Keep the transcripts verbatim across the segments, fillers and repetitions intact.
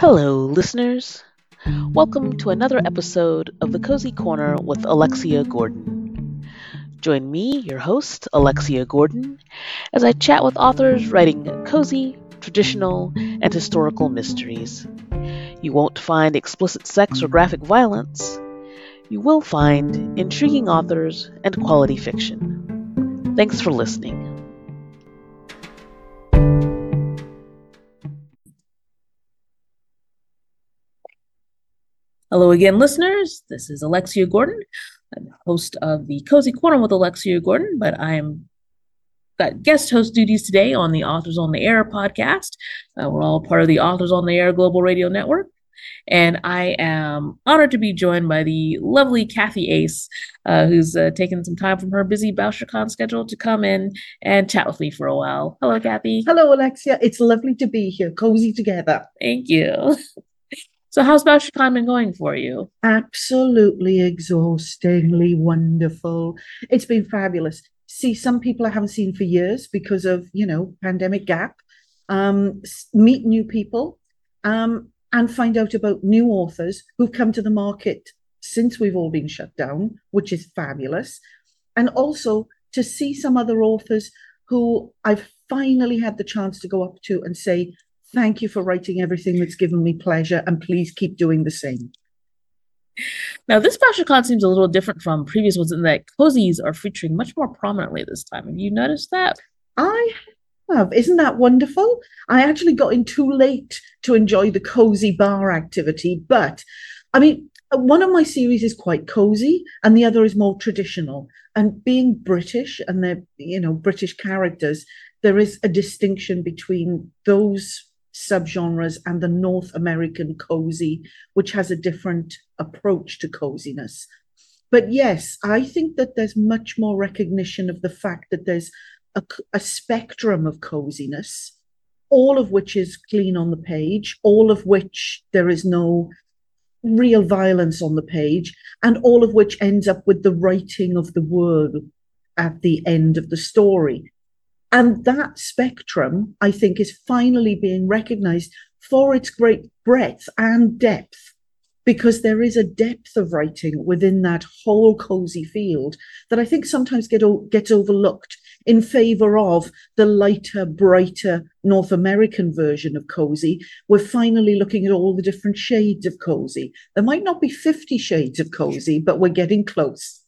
Hello, listeners. Welcome to another episode of the Cozy Corner with Alexia Gordon. Join me, your host, Alexia Gordon, as I chat with authors writing cozy, traditional, and historical mysteries. You won't find explicit sex or graphic violence. You will find intriguing authors and quality fiction. Thanks for listening. Hello again, listeners. This is Alexia Gordon. I'm the host of the Cozy Corner with Alexia Gordon, but I'm got guest host duties today on the Authors on the Air podcast. Uh, we're all part of the Authors on the Air Global Radio Network. And I am honored to be joined by the lovely Kathy Ace, uh, who's uh, taken some time from her busy BoucherCon schedule to come in and chat with me for a while. Hello, Kathy. Hello, Alexia. It's lovely to be here, cozy together. Thank you. So how's BoucherCon been going for you? Absolutely exhaustingly wonderful. It's been fabulous. See some people I haven't seen for years because of, you know, pandemic gap. Um, meet new people um, and find out about new authors who've come to the market since we've all been shut down, which is fabulous. And also to see some other authors who I've finally had the chance to go up to and say, thank you for writing everything that's given me pleasure, and please keep doing the same. Now, this BoucherCon seems a little different from previous ones in that cozies are featuring much more prominently this time. Have you noticed that? I have. Isn't that wonderful? I actually got in too late to enjoy the cozy bar activity, but I mean, one of my series is quite cozy and the other is more traditional. And being British and they're, you know, British characters, there is a distinction between those subgenres and the North American cozy, which has a different approach to coziness. But yes, I think that there's much more recognition of the fact that there's a, a spectrum of coziness, all of which is clean on the page, all of which there is no real violence on the page, and all of which ends up with the writing of the word at the end of the story. And that spectrum, I think, is finally being recognized for its great breadth and depth, because there is a depth of writing within that whole cozy field that I think sometimes get, gets overlooked in favor of the lighter, brighter North American version of cozy. We're finally looking at all the different shades of cozy. There might not be fifty shades of cozy, but we're getting close.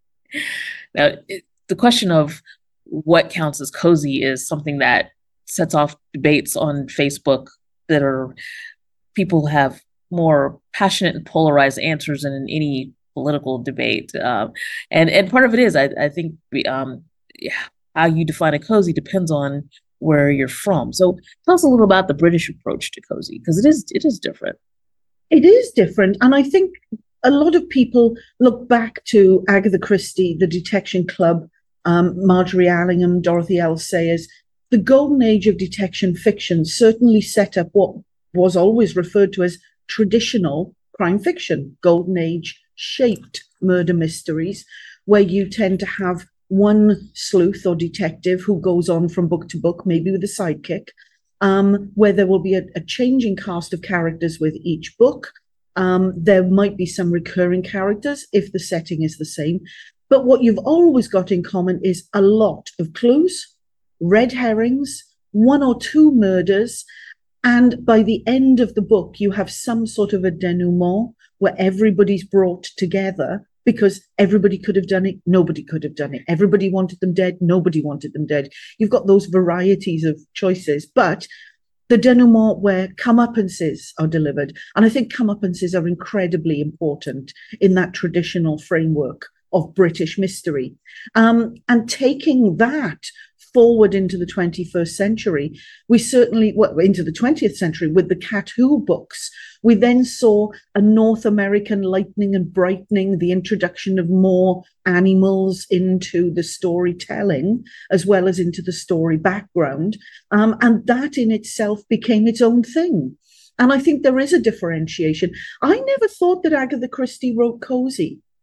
Now, it, the question of what counts as cozy is something that sets off debates on Facebook that are people have more passionate and polarized answers than in any political debate. Um, and, and part of it is, I, I think, um, yeah, how you define a cozy depends on where you're from. So tell us a little about the British approach to cozy, because it is, it is different. It is different. And I think a lot of people look back to Agatha Christie, the Detection Club, um, Marjorie Allingham, Dorothy L. Sayers. The golden age of detection fiction certainly set up what was always referred to as traditional crime fiction, golden age shaped murder mysteries, where you tend to have one sleuth or detective who goes on from book to book, maybe with a sidekick, um, where there will be a, a changing cast of characters with each book. Um, there might be some recurring characters if the setting is the same. But what you've always got in common is a lot of clues, red herrings, one or two murders, and by the end of the book, you have some sort of a denouement where everybody's brought together, because everybody could have done it, nobody could have done it. Everybody wanted them dead, nobody wanted them dead. You've got those varieties of choices, but the denouement where comeuppances are delivered. And I think comeuppances are incredibly important in that traditional framework of British mystery. Um, and taking that forward into the twenty-first century, we certainly, well, into the twentieth century with the Cat Who books, we then saw a North American lightening and brightening, the introduction of more animals into the storytelling, as well as into the story background. Um, and that in itself became its own thing. And I think there is a differentiation. I never thought that Agatha Christie wrote cozy.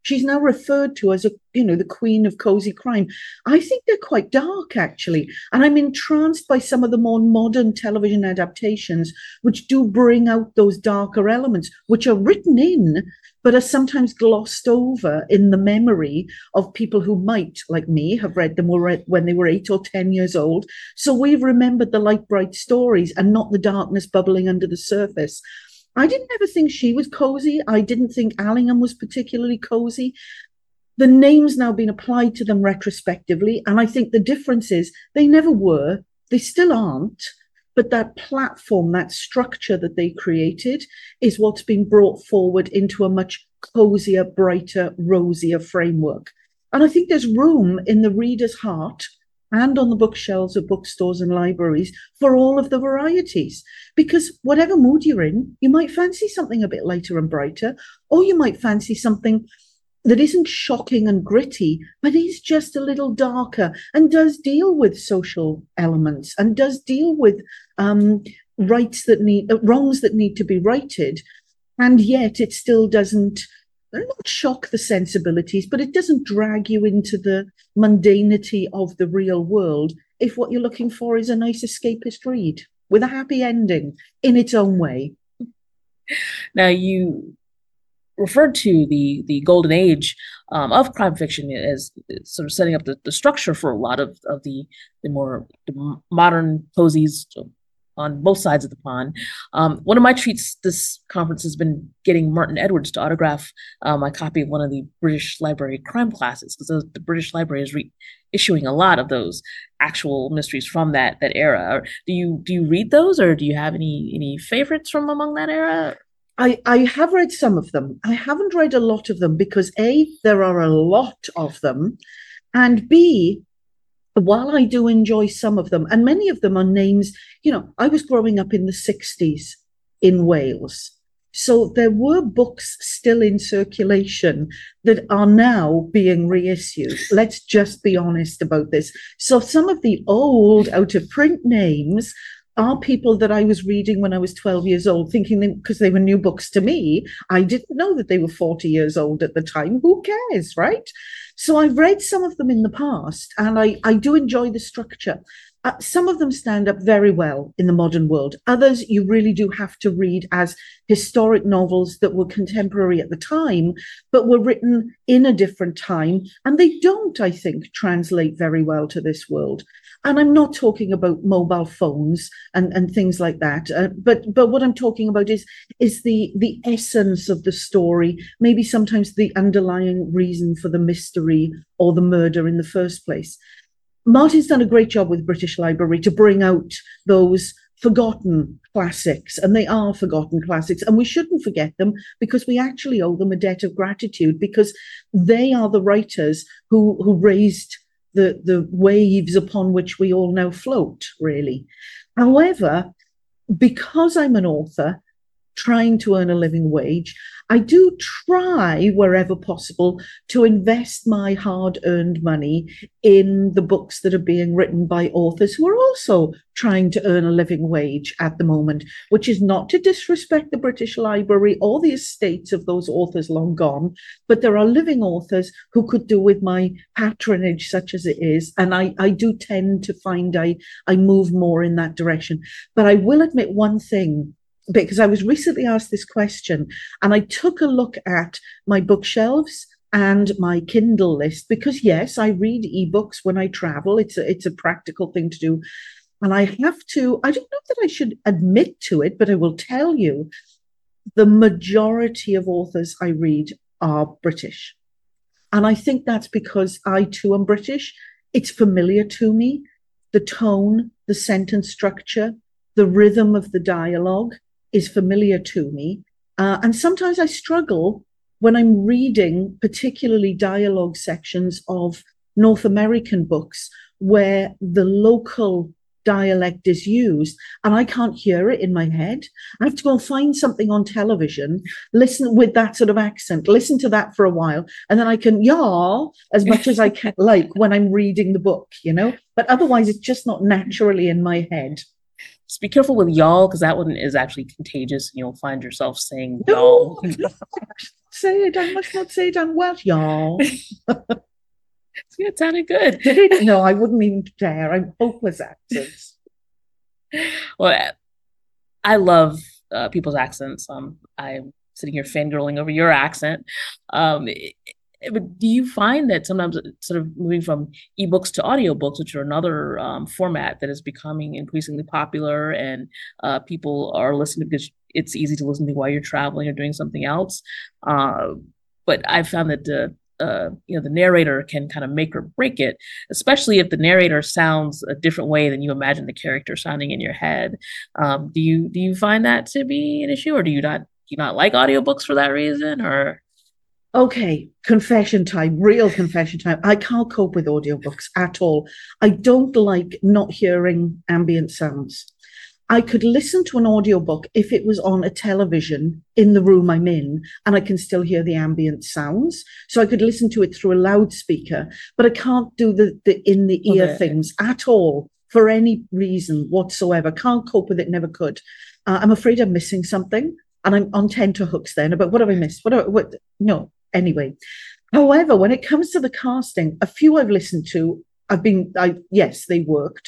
She's now referred to as a, you know, the queen of cozy crime. I think they're quite dark, actually. And I'm entranced by some of the more modern television adaptations, which do bring out those darker elements, which are written in, but are sometimes glossed over in the memory of people who might, like me, have read them when they were eight or ten years old. So we've remembered the light, bright stories and not the darkness bubbling under the surface. I didn't ever think she was cozy. I didn't think Allingham was particularly cozy. The name's now been applied to them retrospectively, and I think the difference is they never were, they still aren't, but that platform, that structure that they created is what's been brought forward into a much cozier, brighter, rosier framework. And I think there's room in the reader's heart and on the bookshelves of bookstores and libraries for all of the varieties. Because whatever mood you're in, you might fancy something a bit lighter and brighter, or you might fancy something that isn't shocking and gritty, but is just a little darker and does deal with social elements and does deal with um, rights that need, uh, wrongs that need to be righted. And yet it still doesn't, not shock the sensibilities, but it doesn't drag you into the mundanity of the real world if what you're looking for is a nice escapist read with a happy ending in its own way. Now, you referred to the the golden age um, of crime fiction as sort of setting up the, the structure for a lot of, of the the more the modern cozies on both sides of the pond. Um, one of my treats this conference has been getting Martin Edwards to autograph uh, my copy of one of the British Library crime classics, because the British Library is reissuing a lot of those actual mysteries from that that era. Do you do you read those, or do you have any any favorites from among that era? I, I have read some of them. I haven't read a lot of them because A, there are a lot of them, and B, while I do enjoy some of them, and many of them are names, you know, I was growing up in the sixties in Wales. So there were books still in circulation that are now being reissued. Let's just be honest about this. So some of the old out of print names are people that I was reading when I was twelve years old, thinking because they were new books to me. I didn't know that they were forty years old at the time. Who cares, right? So I've read some of them in the past, and I, I do enjoy the structure. Uh, some of them stand up very well in the modern world. Others you really do have to read as historic novels that were contemporary at the time, but were written in a different time. And they don't, I think, translate very well to this world. And I'm not talking about mobile phones and, and things like that. Uh, but but what I'm talking about is, is the, the essence of the story, maybe sometimes the underlying reason for the mystery or the murder in the first place. Martin's done a great job with British Library to bring out those forgotten classics, and they are forgotten classics, and we shouldn't forget them because we actually owe them a debt of gratitude, because they are the writers who, who raised the, the waves upon which we all now float, really. However, because I'm an author trying to earn a living wage, I do try, wherever possible, to invest my hard-earned money in the books that are being written by authors who are also trying to earn a living wage at the moment, which is not to disrespect the British Library or the estates of those authors long gone, but there are living authors who could do with my patronage, such as it is, and I, I do tend to find I, I move more in that direction. But I will admit one thing, because I was recently asked this question, and I took a look at my bookshelves and my Kindle list, because yes, I read ebooks when I travel. It's a, it's a practical thing to do. And I have to, I don't know that I should admit to it, but I will tell you, the majority of authors I read are British. And I think that's because I too am British. It's familiar to me. The tone, the sentence structure, the rhythm of the dialogue is familiar to me. Uh, and sometimes I struggle when I'm reading particularly dialogue sections of North American books where the local dialect is used and I can't hear it in my head. I have to go and find something on television, listen with that sort of accent, listen to that for a while, and then I can yaw as much as I can, like when I'm reading the book, you know, but otherwise it's just not naturally in my head. Just be careful with y'all, because that one is actually contagious. And you'll find yourself saying No, y'all. say it. I must not say it on Welsh, y'all. Yeah, it sounded good. Did it? No, I wouldn't even dare. I'm hopeless at accents. Well, I love uh, people's accents. Um, I'm sitting here fangirling over your accent. Um, it- it- but do you find that sometimes it's sort of moving from ebooks to audiobooks, which are another um, format that is becoming increasingly popular, and uh, people are listening because it's easy to listen to while you're traveling or doing something else. Uh, but I found that the uh, you know, the narrator can kind of make or break it, especially if the narrator sounds a different way than you imagine the character sounding in your head. Um, do you do you find that to be an issue, or do you not do you not like audiobooks for that reason, or? Okay, confession time, real confession time. I can't cope with audiobooks at all. I don't like not hearing ambient sounds. I could listen to an audiobook if it was on a television in the room I'm in and I can still hear the ambient sounds. So I could listen to it through a loudspeaker, but I can't do the, the in the ear Okay. things at all for any reason whatsoever. Can't cope with it, never could. Uh, I'm afraid I'm missing something and I'm on tenterhooks then about what have I missed? What, have, what? No, anyway. However, when it comes to the casting, a few I've listened to, I've been, I yes, they worked.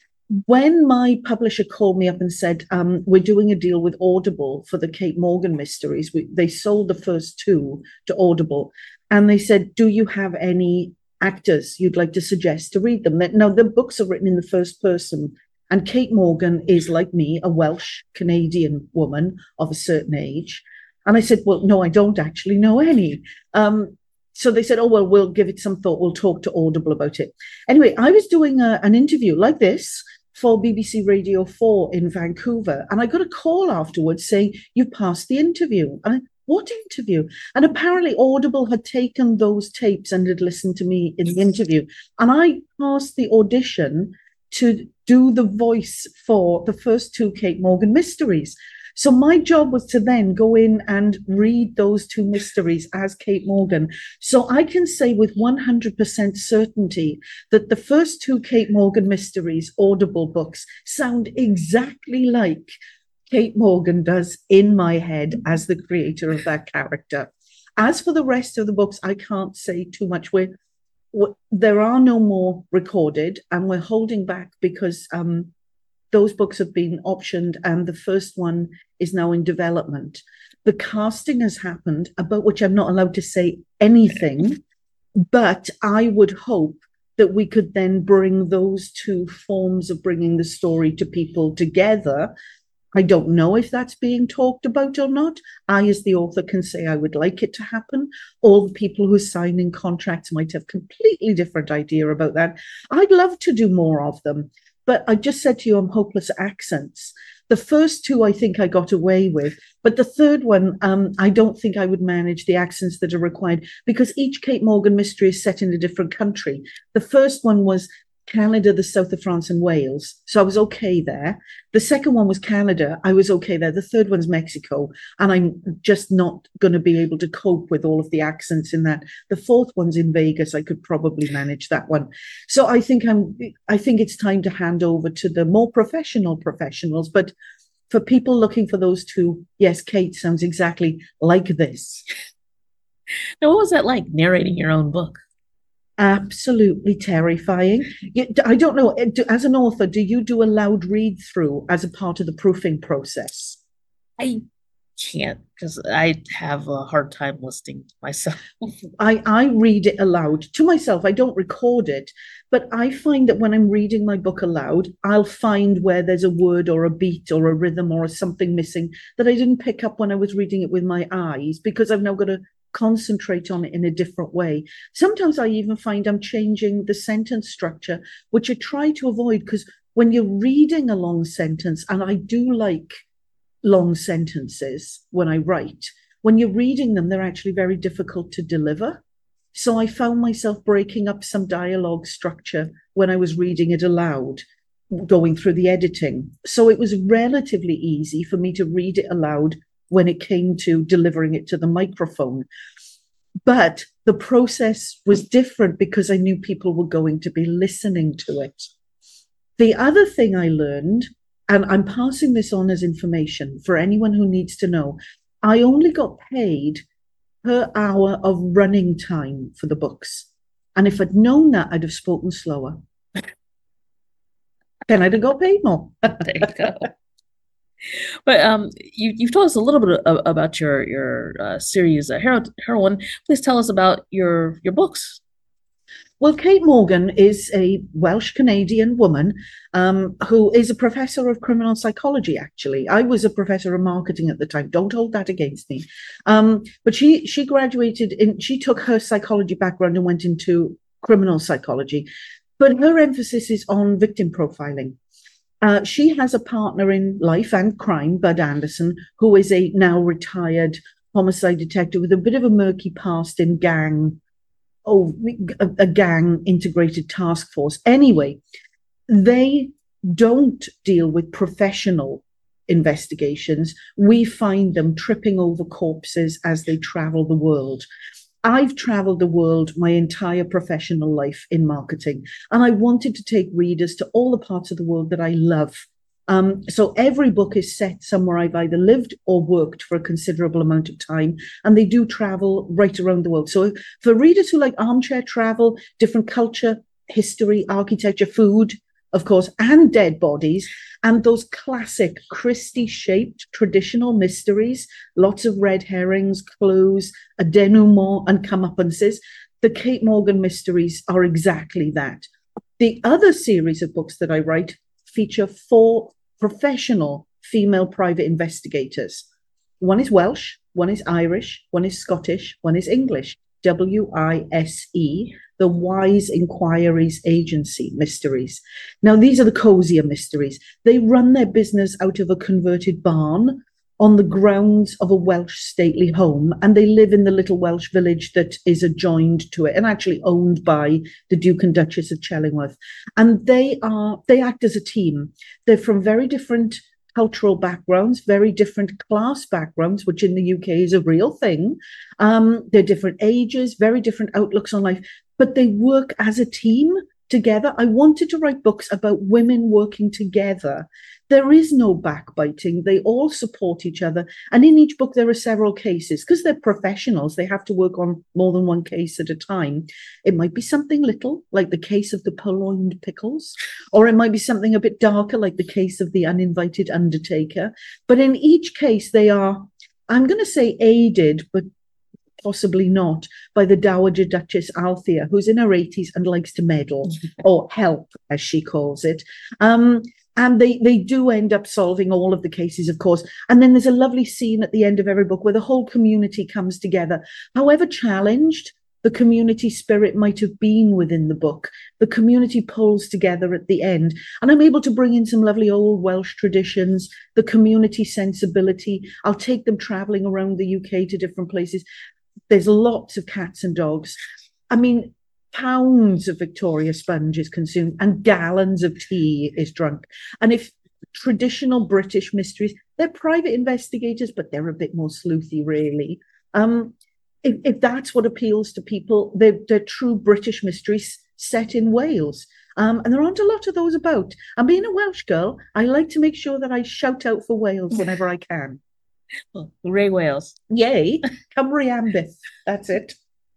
When my publisher called me up and said, um, we're doing a deal with Audible for the Kate Morgan mysteries, we, they sold the first two to Audible. And they said, do you have any actors you'd like to suggest to read them? Now, the books are written in the first person. And Kate Morgan is, like me, a Welsh Canadian woman of a certain age. And I said, well, no, I don't actually know any. Um, so they said, oh, well, we'll give it some thought. We'll talk to Audible about it. Anyway, I was doing a, an interview like this for B B C Radio four in Vancouver. And I got a call afterwards saying, you passed the interview. And I, what interview? And apparently Audible had taken those tapes and had listened to me in the interview. And I passed the audition to do the voice for the first two Kate Morgan mysteries. So my job was to then go in and read those two mysteries as Kate Morgan. So I can say with one hundred percent certainty that the first two Kate Morgan mysteries, Audible books, sound exactly like Kate Morgan does in my head as the creator of that character. As for the rest of the books, I can't say too much. We're, we're, there are no more recorded, and we're holding back because um, those books have been optioned and the first one is now in development. The casting has happened, about which I'm not allowed to say anything, but I would hope that we could then bring those two forms of bringing the story to people together. I don't know if that's being talked about or not. I, as the author, can say I would like it to happen. All the people who are signing contracts might have completely different idea about that. I'd love to do more of them. But I just said to you, I'm hopeless at accents. The first two, I think I got away with. But the third one, um, I don't think I would manage the accents that are required because each Kate Morgan mystery is set in a different country. The first one was Canada, the south of France and Wales. So I was okay there. The second one was Canada. I was okay there. The third one's Mexico. And I'm just not going to be able to cope with all of the accents in that. The fourth one's in Vegas. I could probably manage that one. So I think I'm, I think it's time to hand over to the more professional professionals. But for people looking for those two, yes, Kate sounds exactly like this. Now, what was that like narrating your own book? Absolutely terrifying. I don't know, as an author, do you do a loud read through as a part of the proofing process? I can't because I have a hard time listening to myself. I, I read it aloud to myself. I don't record it, but I find that when I'm reading my book aloud, I'll find where there's a word or a beat or a rhythm or something missing that I didn't pick up when I was reading it with my eyes because I've now got to concentrate on it in a different way. Sometimes I even find I'm changing the sentence structure, which I try to avoid because when you're reading a long sentence, and I do like long sentences when I write, when you're reading them, they're actually very difficult to deliver. So I found myself breaking up some dialogue structure when I was reading it aloud, going through the editing. So it was relatively easy for me to read it aloud when it came to delivering it to the microphone. But the process was different because I knew people were going to be listening to it. The other thing I learned and I'm passing this on as information for anyone who needs to know, I only got paid per hour of running time for the books. And if I'd known that, I'd have spoken slower. Then I'd have got paid more. There you go. But um, you you've told us a little bit of, about your your uh, series, uh, Hero, Heroine. Please tell us about your your books. Well, Kate Morgan is a Welsh Canadian woman um, who is a professor of criminal psychology. Actually, I was a professor of marketing at the time. Don't hold that against me. Um, but she she graduated in. She took her psychology background and went into criminal psychology. But her emphasis is on victim profiling. Uh, she has a partner in life and crime, Bud Anderson, who is a now retired homicide detective with a bit of a murky past in gang, oh, a, a gang integrated task force. Anyway, they don't deal with professional investigations. We find them tripping over corpses as they travel the world. I've traveled the world my entire professional life in marketing, and I wanted to take readers to all the parts of the world that I love. Um, so every book is set somewhere I've either lived or worked for a considerable amount of time, and they do travel right around the world. So for readers who like armchair travel, different culture, history, architecture, food, of course, and dead bodies, and those classic Christie-shaped traditional mysteries, lots of red herrings, clues, a denouement, and comeuppances. The Kate Morgan mysteries are exactly that. The other series of books that I write feature four professional female private investigators. One is Welsh, one is Irish, one is Scottish, one is English. W I S E, the Wise Inquiries Agency mysteries. Now, these are the cozier mysteries. They run their business out of a converted barn on the grounds of a Welsh stately home, and they live in the little Welsh village that is adjoined to it and actually owned by the Duke and Duchess of Chellingworth. And they are they act as a team. They're from very different cultural backgrounds, very different class backgrounds, which in the U K is a real thing. Um, they're different ages, very different outlooks on life, but they work as a team together. I wanted to write books about women working together. There is no backbiting. They all support each other. And in each book, there are several cases. Because they're professionals, they have to work on more than one case at a time. It might be something little, like the case of the purloined pickles, or it might be something a bit darker, like the case of the uninvited undertaker. But in each case, they are, I'm going to say aided, but possibly not, by the Dowager Duchess Althea, who's in her eighties and likes to meddle, or help, as she calls it. Um, and they, they do end up solving all of the cases, of course. And then there's a lovely scene at the end of every book where the whole community comes together. However challenged the community spirit might have been within the book, the community pulls together at the end. And I'm able to bring in some lovely old Welsh traditions, the community sensibility. I'll take them traveling around the U K to different places. There's lots of cats and dogs. I mean, pounds of Victoria sponge is consumed and gallons of tea is drunk. And if traditional British mysteries, they're private investigators, but they're a bit more sleuthy, really. Um, if, if that's what appeals to people, they're, they're true British mysteries set in Wales. Um, and there aren't a lot of those about. And being a Welsh girl, I like to make sure that I shout out for Wales whenever I can. Well, Ray Wales. Yay, Cymru Ambith. That's it.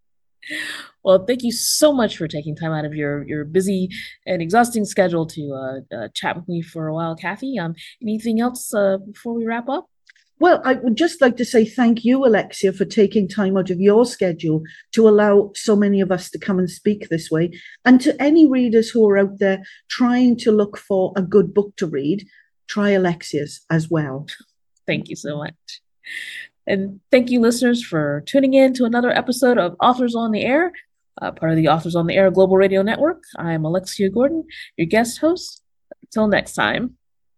Well, thank you so much for taking time out of your your busy and exhausting schedule to uh, uh, chat with me for a while, Kathy. Um, anything else uh, before we wrap up? Well, I would just like to say thank you, Alexia, for taking time out of your schedule to allow so many of us to come and speak this way. And to any readers who are out there trying to look for a good book to read, try Alexia's as well. Thank you so much. And thank you, listeners, for tuning in to another episode of Authors on the Air, uh, part of the Authors on the Air Global Radio Network. I am Alexia Gordon, your guest host. Until next time.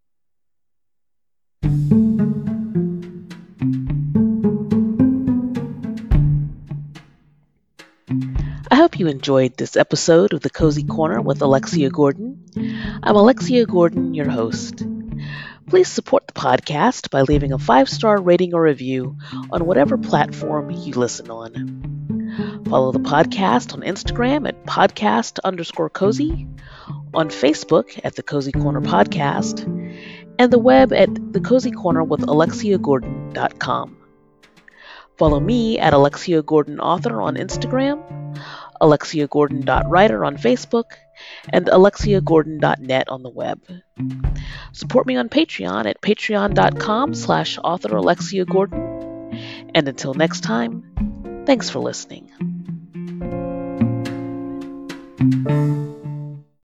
I hope you enjoyed this episode of The Cozy Corner with Alexia Gordon. I'm Alexia Gordon, your host. Please support the podcast by leaving a five-star rating or review on whatever platform you listen on. Follow the podcast on Instagram at podcast underscore cozy, on Facebook at the Cozy Corner Podcast, and the web at the cozy corner with alexia gordon dot com. Follow me at Alexia Gordon Author on Instagram, alexia gordon dot writer on Facebook, and alexia gordon dot net on the web. Support me on Patreon at patreon dot com slash author Alexia Gordon. And until next time, thanks for listening.